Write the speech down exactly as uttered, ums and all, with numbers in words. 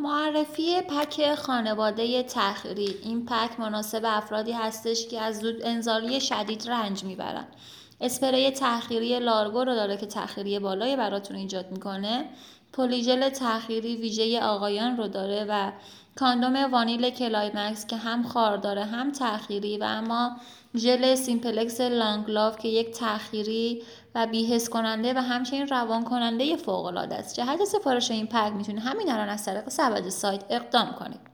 معرفی پک خانواده تخیری. این پک مناسب افرادی هستش که از زود انزالی شدید رنج میبرن. اسپری تخیری لارگو رو داره که تخیری بالایی براتون ایجاد میکنه. پلیژل تخیری ویژه آقایان رو داره و کاندوم وانیل کلایمکس که هم خار داره هم تخیری و اما ژل سیمپلکس لانگ لاف که یک تخیری و بی‌حس کننده و همچنین روان کننده فوق العاده است. جهت سفارش این پک میتونید همین الان از طریق سبد سایت اقدام کنید.